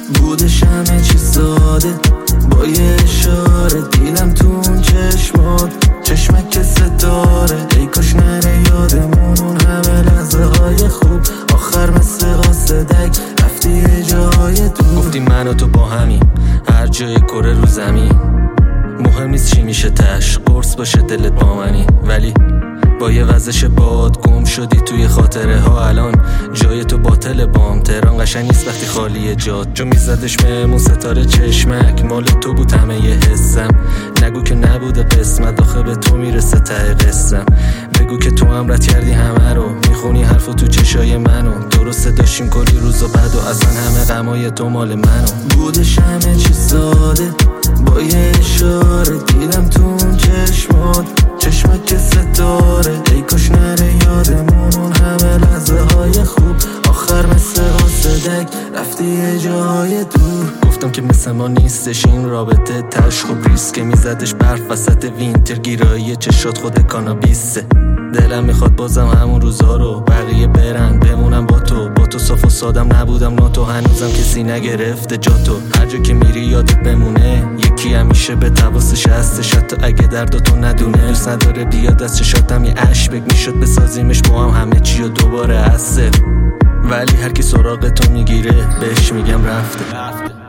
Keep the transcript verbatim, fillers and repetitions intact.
بودش همه چی ساده، با یه اشاره دیدم تو اون چشمات، چشمک ستاره. ای کاش نره یادمون اون همه لحظه های خوب، آخر مثل قاصدک رفتی یه جای دور. گفتی من و تو با همین هر جای کره رو زمین، مهم نیست چی میشه تش، قرص باشه دلت با منی. ولی با یه وزش باد گم شدی توی خاطره ها. الان جای تو باطل بام، تهران قشنگ نیست وقتی خالیه جاد. جو میزدش مهمون ستاره چشمک، مال تو بود همه یه حسم. نگو که نبوده قسمت، آخه به تو میرسه ته قسم. بگو که تو هم رد کردی همه رو، میخونی حرفو تو چشای منو. درسته داشتیم کلی روز و بعد و اصلا همه غمای تو مال منو. بودش همه چی ساده، با یه اشاره دیدم تو اون چشمات، چشمک ستاره. ای کاش نره یادمون اون همه لحظه های خوب، آخر مثل قاصدک رفتی یه جای دور. گفتم که مثل ما نیستش این رابطه، تشخ و بریس که میزدش برف وسط وینتر. گیرایی چشات خود کانابیسه، دلم میخواد بازم همون روزا رو بقیه برن بمونم با تو. با تو صاف و سادم نبودم ناتو، هنوزم کسی نگرفته جا تو. هر جا که میری یادت بمونه، یکی همیشه به تواسش هستش، حتی اگه درد تو ندونه. دوست نداره بیاد از چشاتم یه عشق بگ، میشد بسازیمش با هم همه چی و دوباره هسته. ولی هر کی سراغ تو میگیره بهش میگم رفته.